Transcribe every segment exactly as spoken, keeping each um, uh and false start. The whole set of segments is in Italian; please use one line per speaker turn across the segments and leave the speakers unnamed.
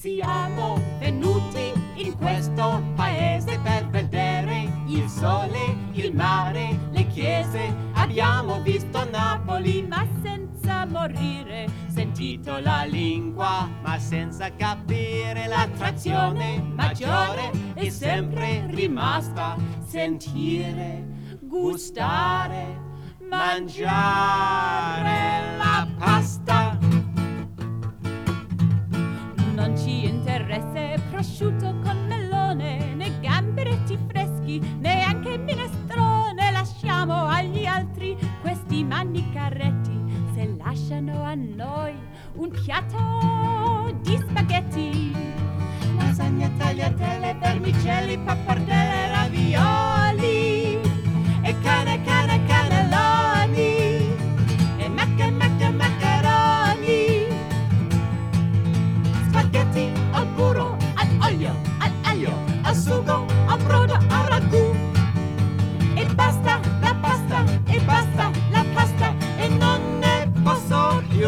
Siamo venuti in questo paese per vedere il sole, il mare, le chiese. Abbiamo visto Napoli, ma senza morire, sentito la lingua, ma senza capire l'attrazione maggiore è sempre rimasta: sentire, gustare, mangiare la pasta. Non ci interessa prosciutto con melone, né gamberetti freschi, neanche minestrone. Lasciamo agli altri questi manicaretti, se lasciano a noi un piatto di spaghetti. Lasagna, tagliatelle, vermicelli, pappardelle, ravioli e cane, cane, cannelloni e macca, macca, maccheroni. Spaghetti al burro, all'olio, all'aglio, al sugo, al brodo, al ragù. E basta la pasta, e basta la pasta, e non ne posso più.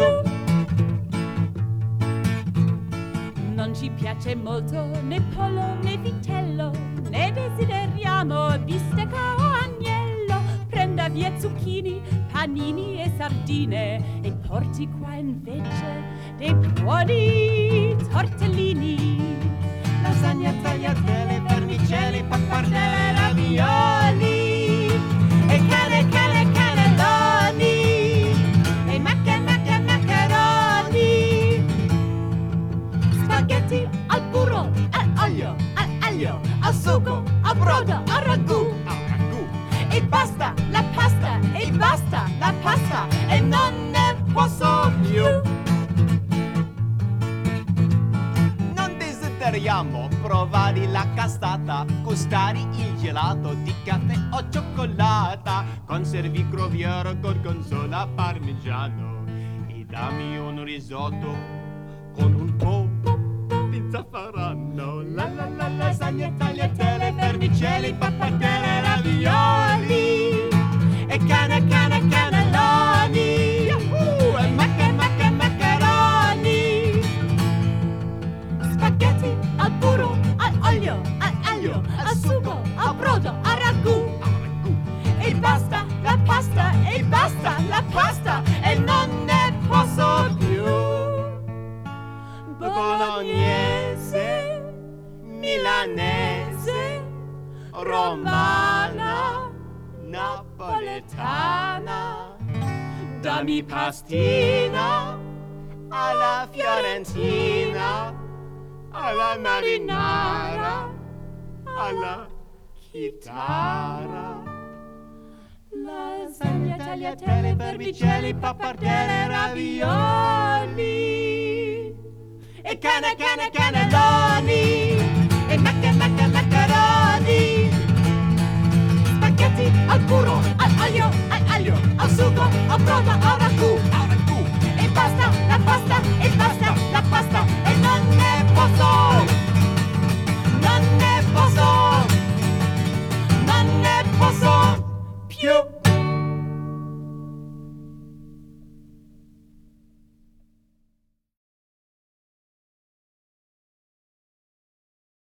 Non ci piace molto né pollo né vitello, ne desideriamo bistecca o agnello. Prenda via zucchini, panini e sardine e porti qua invece dei buoni tortellini. Lasagna, tagliatelle, vermicelli, pappardelle, ravioli e cane, cane, cannelloni e macca, macca, maccheroni. Spaghetti al burro, all'olio, all'aglio, al sugo, al brodo, al ragù. E basta la pasta, e basta la pasta, e non ne posso più.
Non desideriamo provare la castata, gustare il gelato di caffè o cioccolata, conservi croviera, gorgonzola, parmigiano, e dammi un risotto con un po' di zafferano. La la la lasagna, tagliatelle, vermicelli, pappardelle, ravioli e cane, cane, cannelloni. Yahoo! E macca, macca, maccheroni.
Spaghetti al burro, all'olio, all'aglio, al sugo, al brodo, al ragù. E basta la pasta, e basta la pasta, e non ne posso più.
Bolognese, milanese, romana, napoletana, dammi pastina alla fiorentina, alla marinara, alla chitarra.
Lasagna, tagliatelle, vermicelli, pappardelle, ravioli e cane, cane, cannelloni e macca, macca, maccheroni. Spaghetti al burro,